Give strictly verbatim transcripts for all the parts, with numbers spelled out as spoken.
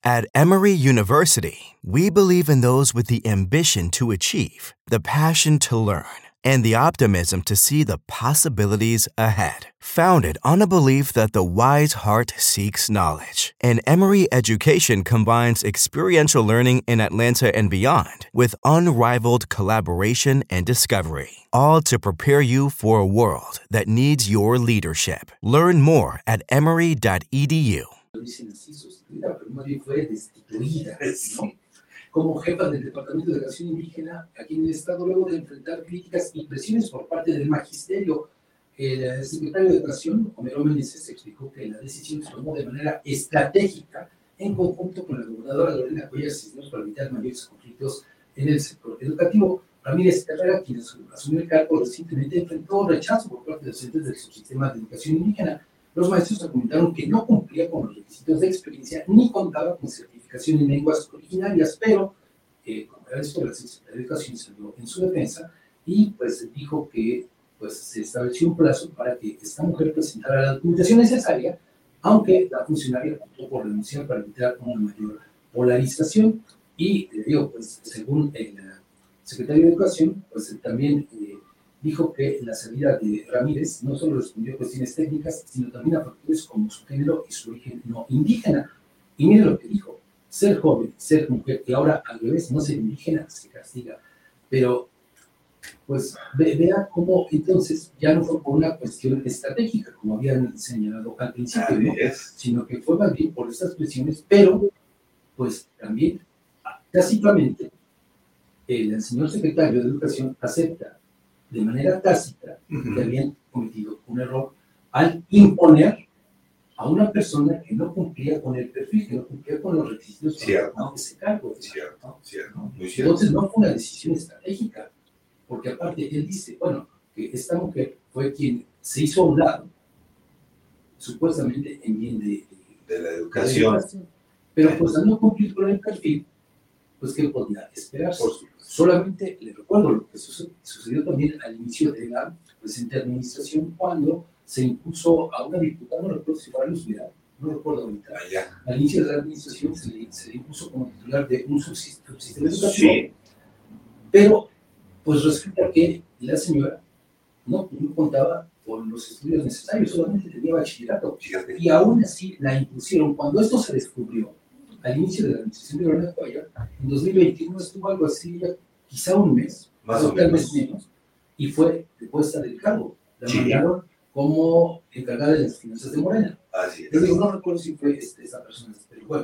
At Emory University, we believe in those with the ambition to achieve, the passion to learn, and the optimism to see the possibilities ahead. Founded on a belief that the wise heart seeks knowledge, and Emory Education combines experiential learning in Atlanta and beyond with unrivaled collaboration and discovery, all to prepare you for a world that needs your leadership. Learn more at emory dot e d u. Dicen así, sustituida, pero más bien fue destituida, ¿no? Como jefa del Departamento de Educación Indígena aquí en el Estado, luego de enfrentar críticas y presiones por parte del magisterio. El secretario de Educación, Homero Meneses, explicó que la decisión se tomó de manera estratégica en conjunto con la gobernadora Lorena Cuellar Cisneros para evitar mayores conflictos en el sector educativo. Ramírez Carrera, quien asumió el cargo recientemente, enfrentó rechazo por parte de docentes del subsistema de educación indígena. Los maestros argumentaron que no cumplía con los requisitos de experiencia ni contaba con certificación en lenguas originarias, pero eh, como era esto, la Secretaría de Educación salió en su defensa y pues dijo que pues, se estableció un plazo para que esta mujer presentara la documentación necesaria, aunque la funcionaria optó por renunciar para evitar una mayor polarización. Y eh, digo, pues según el secretario de Educación, pues también eh, dijo que la salida de Ramírez no solo respondió a cuestiones técnicas, sino también a factores como su género y su origen no indígena. Y mire lo que dijo: ser joven, ser mujer, y ahora al revés, no ser indígena, se castiga. Pero, pues, ve, vea cómo entonces ya no fue por una cuestión estratégica, como habían señalado al principio, ¿no? Sino que fue más bien por estas presiones, pero, pues, también, tácitamente, el señor secretario de Educación acepta de manera tácita uh-huh. que habían cometido un error al imponer a una persona que no cumplía con el perfil, que no cumplía con los requisitos para tomar ese cargo. Cierto, ¿no? cierto, muy cierto. Entonces no fue una decisión estratégica, porque aparte él dice, bueno, que esta mujer fue quien se hizo a un lado, supuestamente en bien de, de, de la educación, de la educación. Pero pues al no cumplir con el perfil, pues ¿qué podía esperarse? Solamente le recuerdo lo que sucedió también al inicio de la presente administración, cuando se impuso a una diputada, no recuerdo si fue a Luz Vidal, no recuerdo ahorita, Allá. Al inicio de la administración se le, se le impuso como titular de un subsistema educativo, sí. Pero pues resulta que la señora no, no contaba con los estudios necesarios, solamente tenía bachillerato, Fíjate. Y aún así la impusieron. Cuando esto se descubrió, al inicio de la administración de Lorena Cuellar, en dos mil veintiuno estuvo algo así, quizá un mes, más o tal menos. vez menos, y fue depuesta del cargo. La sí. mandaron como encargada de las finanzas de Morena. Así es. Pero digo, no recuerdo si fue este, esa persona, pero bueno,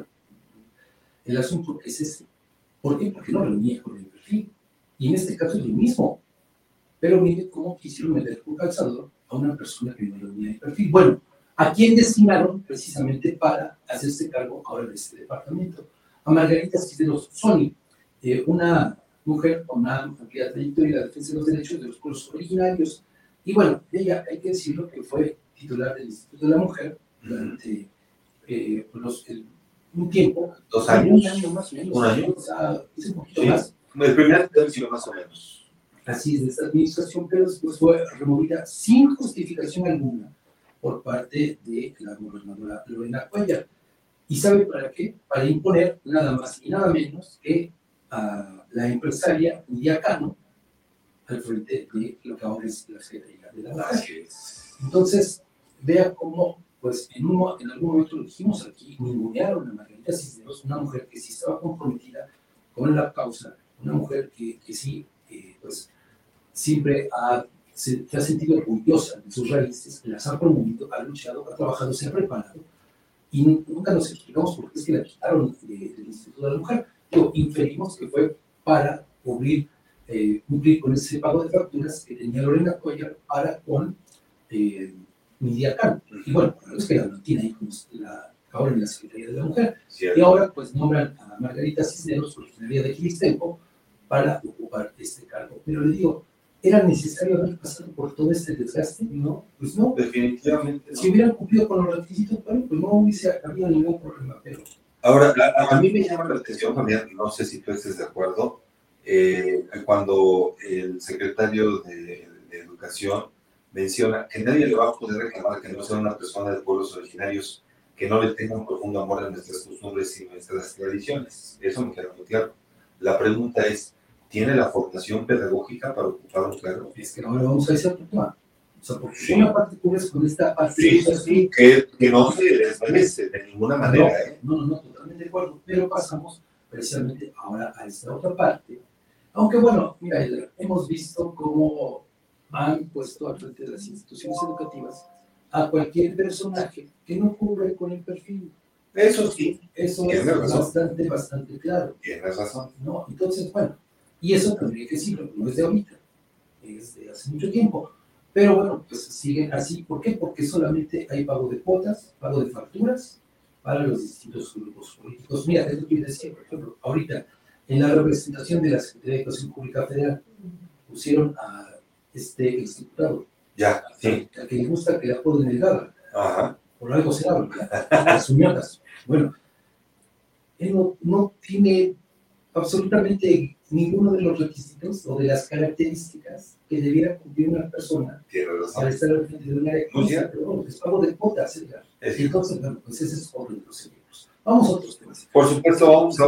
el asunto es ese. ¿Por qué? Porque no reunía con el perfil. Y en este caso es lo mismo. Pero mire cómo quisieron meter con calzador a una persona que no reunía el perfil. Bueno, ¿a quién designaron precisamente para hacerse cargo ahora de este departamento? A Margarita Cisneros Sony, eh, una mujer con una amplia trayectoria en la defensa de los derechos de los pueblos originarios. Y bueno, ella, hay que decirlo, que fue titular del Instituto de la Mujer durante eh, los, el, un tiempo. Dos años. Un año más o menos. Un año. O sea, es un poquito sí. más. El primer tercio más o menos. Así es, de esta administración, pero después fue removida sin justificación alguna por parte de la gobernadora Lorena Cuellar. ¿Y sabe para qué? Para imponer nada más y nada menos que a la empresaria Lidia Cano al frente de lo que ahora es la Secretaría de la Mujer. Entonces, vea cómo, pues, en, uno, en algún momento lo dijimos aquí, ningunearon a Margarita Cisneros, una mujer que sí estaba comprometida con la causa, una mujer que, que sí, eh, pues, siempre ha, se, se ha sentido orgullosa de sus raíces, las ha promovido, ha luchado, ha trabajado, se ha preparado, y nunca nos explicamos por qué es que la quitaron de, del Instituto de la Mujer. Pero inferimos que fue para cubrir, eh, cumplir con ese pago de facturas que tenía Lorena Cuellar para con eh, Lidia Cano. Y bueno, por lo es que la mantiene ahí como la, ahora en la Secretaría de la Mujer. Cierto. Y ahora pues nombran a Margarita Cisneros, originaria de Quilistenco, para ocupar este cargo. Pero le digo, ¿era necesario haber pasado por todo este desgaste? No, pues no. Definitivamente. Si hubieran cumplido con los requisitos, bueno, pues no hubiese habido ningún problema. Pero ahora, a, a mí me llama la atención, Fabián, no sé si tú estés de acuerdo, eh, cuando el secretario de, de Educación menciona que nadie le va a poder reclamar que no sea una persona de pueblos originarios. que no le tengan profundo amor a nuestras costumbres y nuestras tradiciones. Eso me queda muy claro. La pregunta es, ¿tiene la formación pedagógica para ocupar un cargo? Es que ahora vamos a ese otro tema. O sea, porque Sí. una parte cubres con esta parte. Sí, sí, sí, que, que no se desvanece de ninguna manera. No, ¿eh? no, no, no, totalmente de acuerdo. Pero pasamos precisamente ahora a esta otra parte. Aunque bueno, mira, hemos visto cómo han puesto al frente de las instituciones educativas a cualquier personaje que no cubre con el perfil. Eso sí, Eso es tienes razón. bastante, bastante claro, Tienes razón. ¿no? Entonces, bueno, y eso tendría que decirlo, no es de ahorita, es de hace mucho tiempo. Pero bueno, pues siguen así. ¿Por qué? Porque solamente hay pago de cuotas, pago de facturas para los distintos grupos políticos. Mira, es lo que yo decía, por ejemplo, ahorita en la representación de la Secretaría de Educación Pública Federal pusieron a este exdiputado, Ya, sí. al que le gusta que le apoden el Gaba, Ajá. por algo se habla, las uñotas. Bueno, él no, no tiene absolutamente ninguno de los requisitos o de las características que debiera cumplir una persona Tienes para razón. estar al frente de una área. Pero bueno, es pago de cuotas, Edgar. Es Y entonces, bueno, pues ese es otro de los ejemplos. Vamos a otros temas. Por supuesto, vamos a